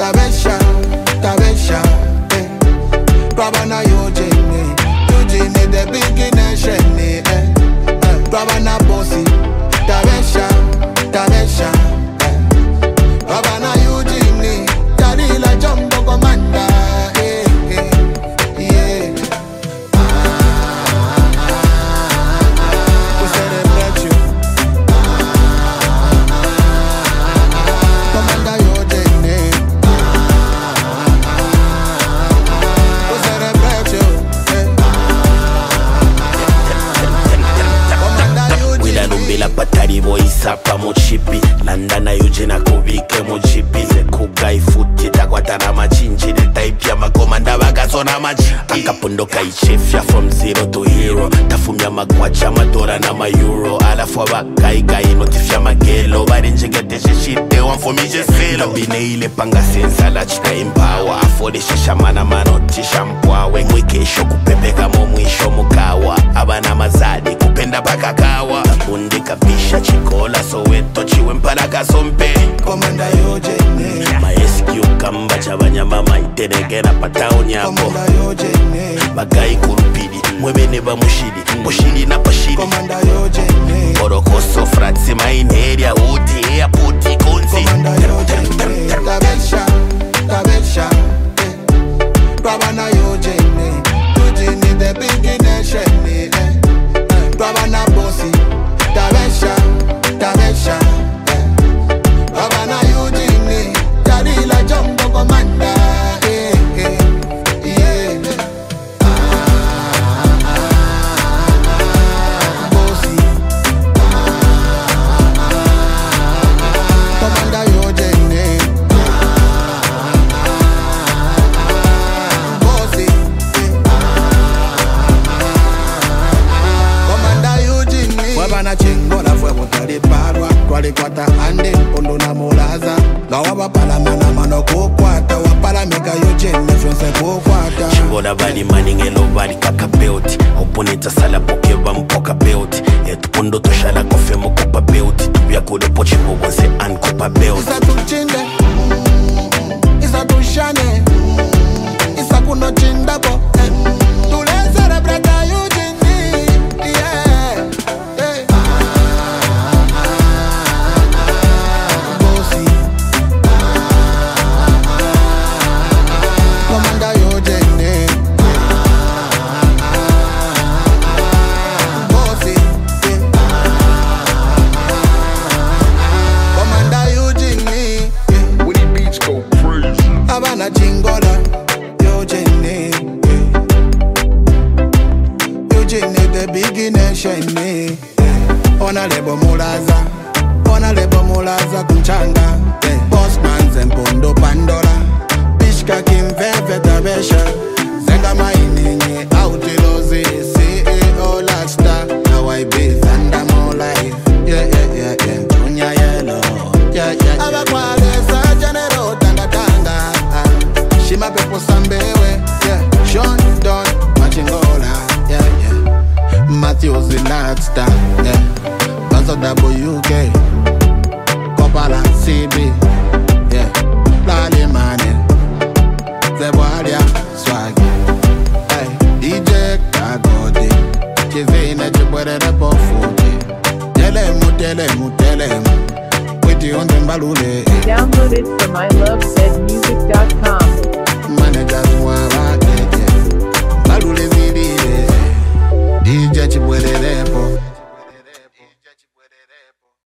Tabesha, Tabesha, Rabana Eugene, Eugene the big nation, Rabana Bossy, Tabesha, Tabesha, Rabana Eugene, Tarila Jumbo Commander, yeah. We celebrate you, Commander Eugene. We celebrate you, Commander Eugene. Wila numbila patari voisa pa mochipi Landana Eugene akubike mochipi Zekuga ifuti takwatana machinji Type ya makomanda wakasona machipi Akapondoka ichefya from zero to hero Tafumya magwacha madora na ma-euro Alafu wabakaikai notifya magelo Bari njegete shishite wanfumishe selo Bine ile panga sensa la chika imbawa Afode shishamana manotisha mpwawe Mwikesho kupepeka mwisho mukawa Abana mazadi kupenda pakakawa Bunde kabisha chikola Soweto chiwe mpala kasompe Commander Eugene. Maeskio kamba chabanyama maitenegena pataoni yako Commander Eugene. Bagai kurupidi mwebene ba mushidi na pashidi Commander Eugene. Orokoso fratsi maineria uti ya puti kunzi Commander Eugene. Tabesha, Tabesha, Rabana Eugene. Eugene the big nation, Rabana Bossy, Tabesha, Tabesha, Rabana Eugene, Tarila Jumbo Commander, yeah. Bossy, Commander Eugene, Bossy, Commander Eugene. Wabana chingo la fue botari parwa, kwali kwata ande pondo na molaza. La waba pala mana mano kukwata, wapala meka Eugene fyonse kukwata. Chibola bali maningelo bali kaka beoti Oponeta sala poke mpoka beoti Etupondo toshala kofe mokopa beoti Tubia kule pochi mwonse an kopa beoti Isa tuchinde, isa tushane, isa kuno chindabo. Tule celebrate Eugene, yeah. Bossy, Commander Eugene. Bossy, Commander Eugene. When the beats go crazy. Havana Chingola, Eugene. Eugene the big nation. Honorable Mulaza Kunchanga. Bossman Zempondo Pandora. Pishka Kimveve Tabesha. Zenga Mainini, Autilozi, CEO Lasta. Now I be Thunder more life. Yeah. Junior Yellow. Yeah. Abakwalesa General Tanga. Shima Pepo Sambewe. Yeah. Sean Don Machingola. Yeah. Matthews in that star. Yeah. Bazo WK.